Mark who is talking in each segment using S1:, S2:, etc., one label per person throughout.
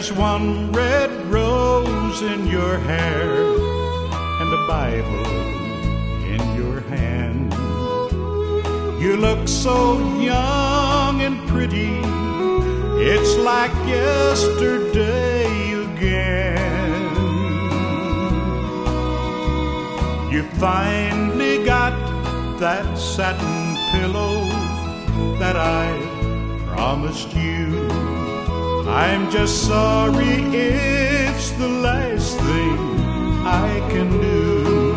S1: There's one red rose in your hair and a Bible in your hand. You look so young and pretty, it's like yesterday again. You finally got that satin pillow that I promised you. I'm just sorry it's the last thing I can do.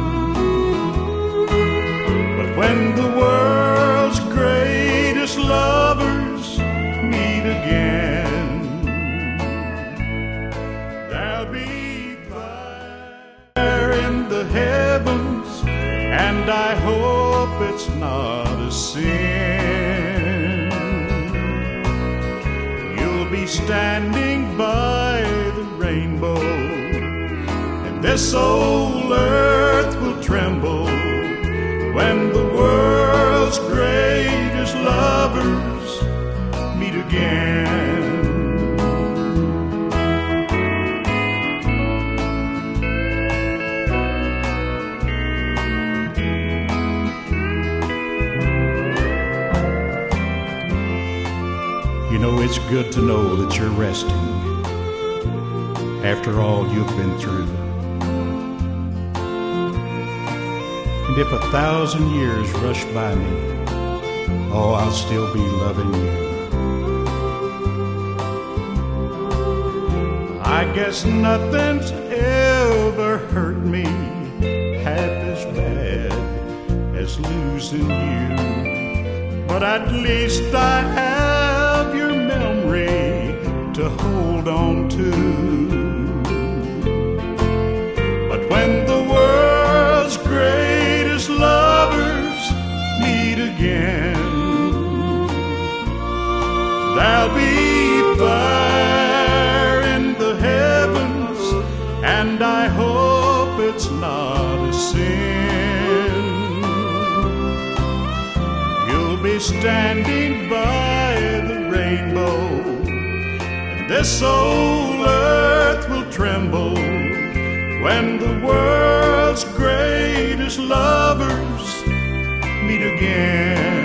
S1: But when the world's greatest lovers meet again, there'll be fire in the heavens, and I hope it's not a sin. You'll be standing by the rainbow, and this old earth will tremble when the world's greatest lovers meet again. You know, it's good to know that you're resting after all you've been through. And if 1,000 years rush by me, oh, I'll still be loving you. I guess nothing's ever hurt me half as bad as losing you. But at least I have your memory to hold on to. But when the world's greatest lovers meet again, there'll be fire in the heavens, and I hope it's not a sin. You'll be standing by the rainbow, and this old earth will tremble when the world's greatest lovers meet again.